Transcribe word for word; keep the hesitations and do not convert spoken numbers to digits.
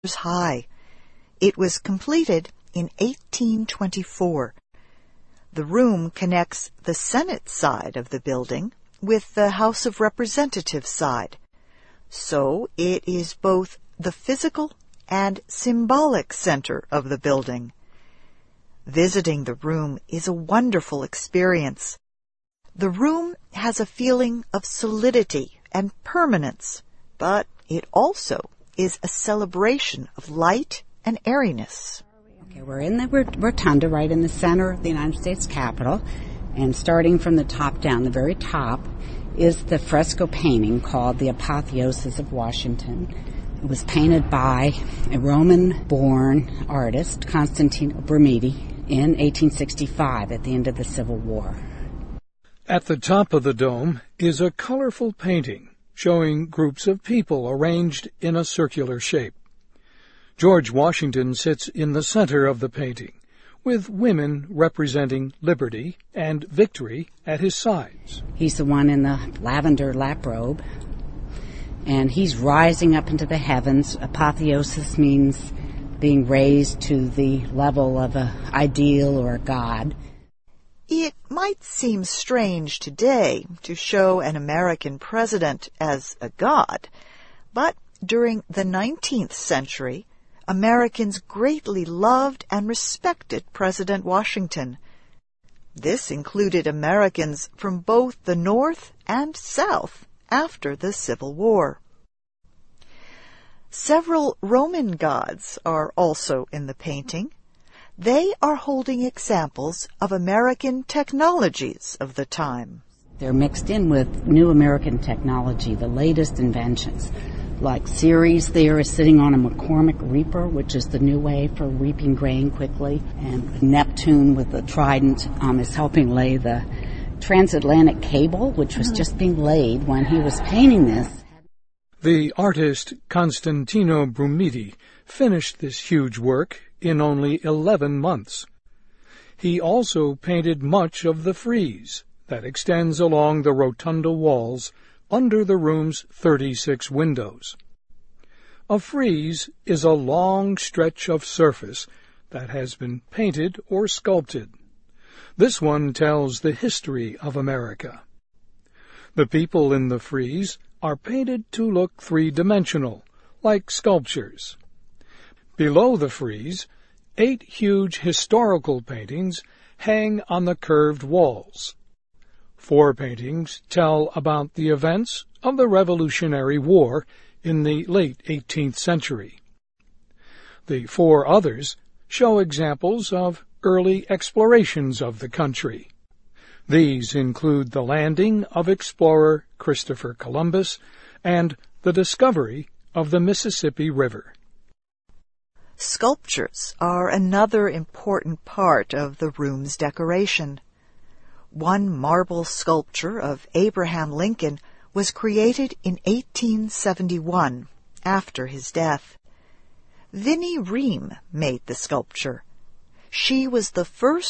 high. It was completed in eighteen twenty-four. The room connects the Senate side of the building with the House of Representatives side. So it is both the physical and symbolic center of the building. Visiting the room is a wonderful experience. The room has a feeling of solidity and permanence, but it also is a celebration of light and airiness. Okay, we're in the rotunda right in the center of the United States Capitol, and starting from the top down, the very top, is the fresco painting called The Apotheosis of Washington. It was painted by a Roman-born artist, Constantino Brumidi, in eighteen sixty-five at the end of the Civil War. At the top of the dome is a colorful painting showing groups of people arranged in a circular shape. George Washington sits in the center of the painting, with women representing liberty and victory at his sides. He's the one in the lavender lap robe, and he's rising up into the heavens. Apotheosis means being raised to the level of an ideal or a god. It might seem strange today to show an American president as a god, but during the nineteenth century, Americans greatly loved and respected President Washington. This included Americans from both the North and South after the Civil War. Several Roman gods are also in the painting. They are holding examples of American technologies of the time. They're mixed in with new American technology, the latest inventions. Like Ceres there is sitting on a McCormick reaper, which is the new way for reaping grain quickly. And Neptune with the trident um, is helping lay the transatlantic cable, which was just being laid when he was painting this. The artist Constantino Brumidi finished this huge work in only eleven months. He also painted much of the frieze that extends along the rotunda walls under the room's thirty-six windows. A frieze is a long stretch of surface that has been painted or sculpted. This one tells the history of America. The people in the frieze are painted to look three-dimensional, like sculptures. Below the frieze, eight huge historical paintings hang on the curved walls. Four paintings tell about the events of the Revolutionary War in the late eighteenth century. The four others show examples of early explorations of the country. These include the landing of explorer Christopher Columbus and the discovery of the Mississippi River. Sculptures are another important part of the room's decoration. One marble sculpture of Abraham Lincoln was created in eighteen seventy-one, after his death. Vinnie Ream made the sculpture. She was the first